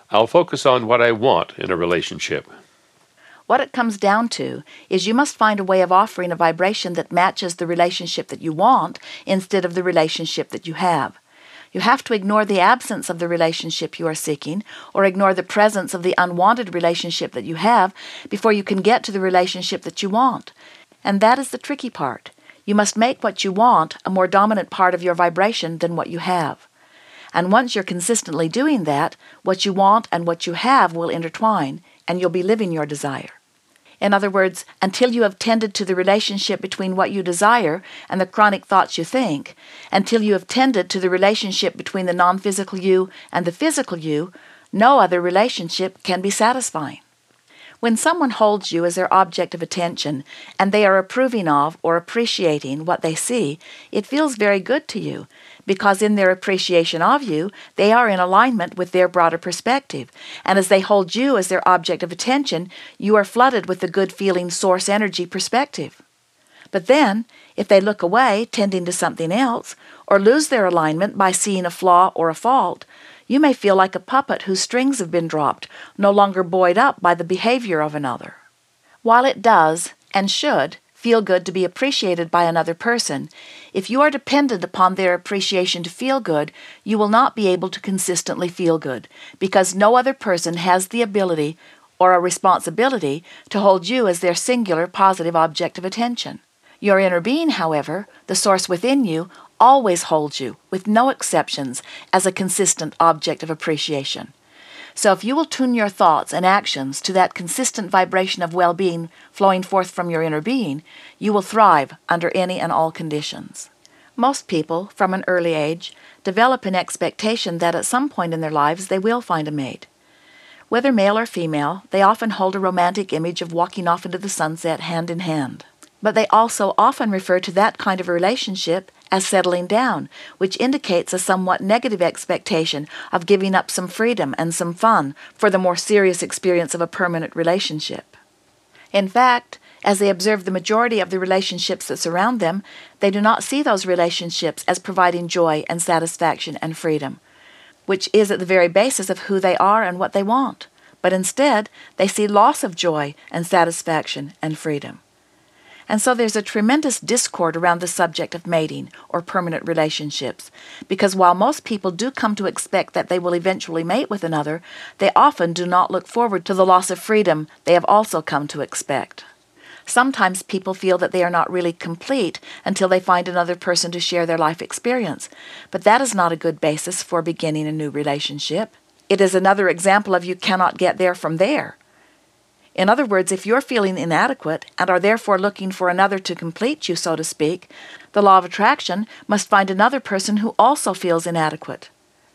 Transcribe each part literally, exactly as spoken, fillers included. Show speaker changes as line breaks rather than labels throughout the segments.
I'll focus on what I want in a relationship.
What it comes down to is you must find a way of offering a vibration that matches the relationship that you want instead of the relationship that you have. You have to ignore the absence of the relationship you are seeking or ignore the presence of the unwanted relationship that you have before you can get to the relationship that you want. And that is the tricky part. You must make what you want a more dominant part of your vibration than what you have. And once you're consistently doing that, what you want and what you have will intertwine, and you'll be living your desire. In other words, until you have tended to the relationship between what you desire and the chronic thoughts you think, until you have tended to the relationship between the non-physical you and the physical you, no other relationship can be satisfying. When someone holds you as their object of attention and they are approving of or appreciating what they see, it feels very good to you, because in their appreciation of you, they are in alignment with their broader perspective. And as they hold you as their object of attention, you are flooded with the good-feeling source energy perspective. But then, if they look away, tending to something else, or lose their alignment by seeing a flaw or a fault, you may feel like a puppet whose strings have been dropped, no longer buoyed up by the behavior of another. While it does, and should, feel good to be appreciated by another person, if you are dependent upon their appreciation to feel good, you will not be able to consistently feel good, because no other person has the ability or a responsibility to hold you as their singular positive object of attention. Your inner being, however, the source within you, always holds you, with no exceptions, as a consistent object of appreciation. So if you will tune your thoughts and actions to that consistent vibration of well-being flowing forth from your inner being, you will thrive under any and all conditions. Most people, from an early age, develop an expectation that at some point in their lives they will find a mate. Whether male or female, they often hold a romantic image of walking off into the sunset hand in hand. But they also often refer to that kind of relationship as settling down, which indicates a somewhat negative expectation of giving up some freedom and some fun for the more serious experience of a permanent relationship. In fact, as they observe the majority of the relationships that surround them, they do not see those relationships as providing joy and satisfaction and freedom, which is at the very basis of who they are and what they want. But instead, they see loss of joy and satisfaction and freedom. And so there's a tremendous discord around the subject of mating or permanent relationships, because while most people do come to expect that they will eventually mate with another, they often do not look forward to the loss of freedom they have also come to expect. Sometimes people feel that they are not really complete until they find another person to share their life experience, but that is not a good basis for beginning a new relationship. It is another example of you cannot get there from there. In other words, if you're feeling inadequate and are therefore looking for another to complete you, so to speak, the law of attraction must find another person who also feels inadequate.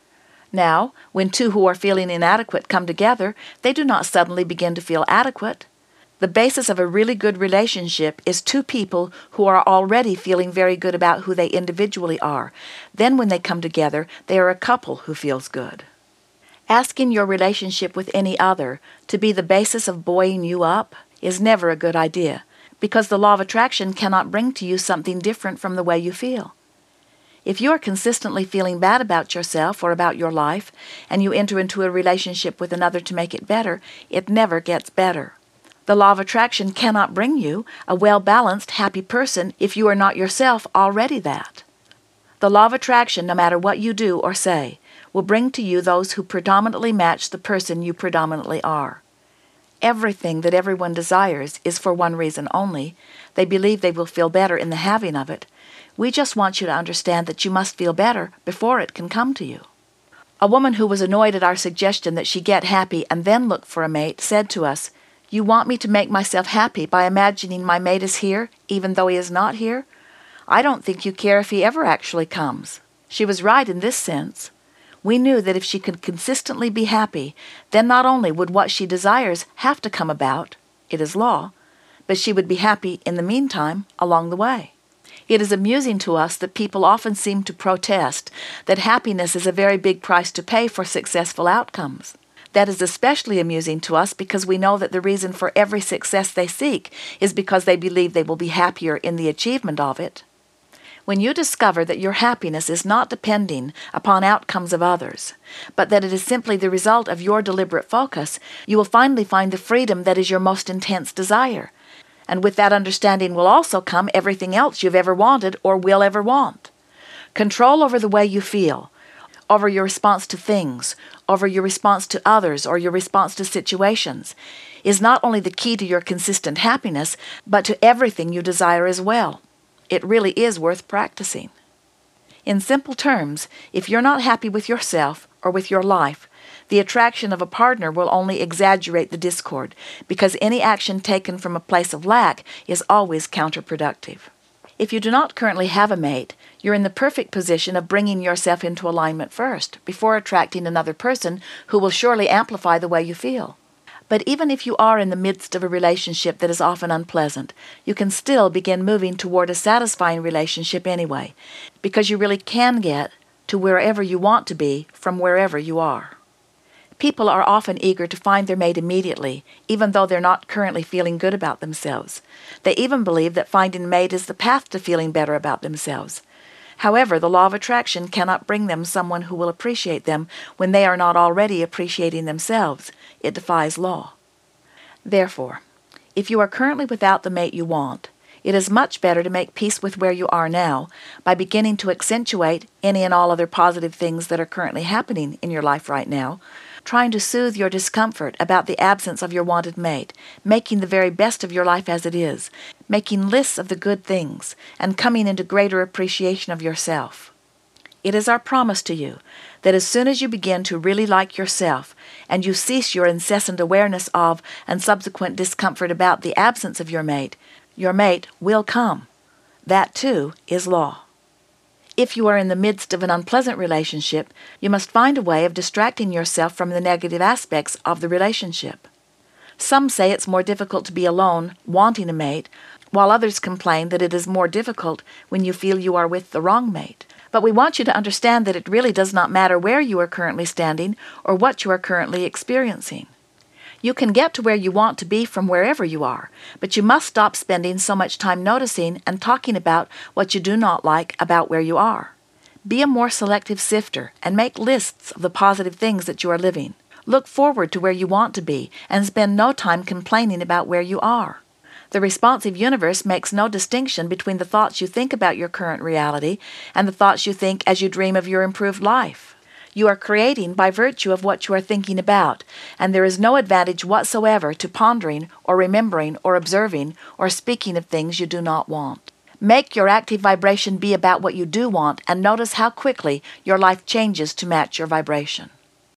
Now, when two who are feeling inadequate come together, they do not suddenly begin to feel adequate. The basis of a really good relationship is two people who are already feeling very good about who they individually are. Then when they come together, they are a couple who feels good. Asking your relationship with any other to be the basis of buoying you up is never a good idea, because the law of attraction cannot bring to you something different from the way you feel. If you are consistently feeling bad about yourself or about your life, and you enter into a relationship with another to make it better, it never gets better. The law of attraction cannot bring you a well-balanced, happy person if you are not yourself already that. The law of attraction, no matter what you do or say, will bring to you those who predominantly match the person you predominantly are. Everything that everyone desires is for one reason only. They believe they will feel better in the having of it. We just want you to understand that you must feel better before it can come to you. A woman who was annoyed at our suggestion that she get happy and then look for a mate said to us, "You want me to make myself happy by imagining my mate is here, even though he is not here? I don't think you care if he ever actually comes." She was right in this sense. We knew that if she could consistently be happy, then not only would what she desires have to come about, it is law, but she would be happy in the meantime along the way. It is amusing to us that people often seem to protest that happiness is a very big price to pay for successful outcomes. That is especially amusing to us because we know that the reason for every success they seek is because they believe they will be happier in the achievement of it. When you discover that your happiness is not depending upon outcomes of others, but that it is simply the result of your deliberate focus, you will finally find the freedom that is your most intense desire. And with that understanding will also come everything else you've ever wanted or will ever want. Control over the way you feel, over your response to things, over your response to others, or your response to situations, is not only the key to your consistent happiness, but to everything you desire as well. It really is worth practicing. In simple terms, if you're not happy with yourself or with your life, the attraction of a partner will only exaggerate the discord, because any action taken from a place of lack is always counterproductive. If you do not currently have a mate, you're in the perfect position of bringing yourself into alignment first, before attracting another person who will surely amplify the way you feel. But even if you are in the midst of a relationship that is often unpleasant, you can still begin moving toward a satisfying relationship anyway, because you really can get to wherever you want to be from wherever you are. People are often eager to find their mate immediately, even though they're not currently feeling good about themselves. They even believe that finding a mate is the path to feeling better about themselves. However, the law of attraction cannot bring them someone who will appreciate them when they are not already appreciating themselves. It defies law. Therefore, if you are currently without the mate you want, it is much better to make peace with where you are now by beginning to accentuate any and all other positive things that are currently happening in your life right now, trying to soothe your discomfort about the absence of your wanted mate, making the very best of your life as it is, making lists of the good things, and coming into greater appreciation of yourself. It is our promise to you that as soon as you begin to really like yourself, and you cease your incessant awareness of and subsequent discomfort about the absence of your mate, your mate will come. That, too, is law. If you are in the midst of an unpleasant relationship, you must find a way of distracting yourself from the negative aspects of the relationship. Some say it's more difficult to be alone, wanting a mate, while others complain that it is more difficult when you feel you are with the wrong mate. But we want you to understand that it really does not matter where you are currently standing or what you are currently experiencing. You can get to where you want to be from wherever you are, but you must stop spending so much time noticing and talking about what you do not like about where you are. Be a more selective sifter and make lists of the positive things that you are living. Look forward to where you want to be and spend no time complaining about where you are. The responsive universe makes no distinction between the thoughts you think about your current reality and the thoughts you think as you dream of your improved life. You are creating by virtue of what you are thinking about, and there is no advantage whatsoever to pondering or remembering or observing or speaking of things you do not want. Make your active vibration be about what you do want, and notice how quickly your life changes to match your vibration.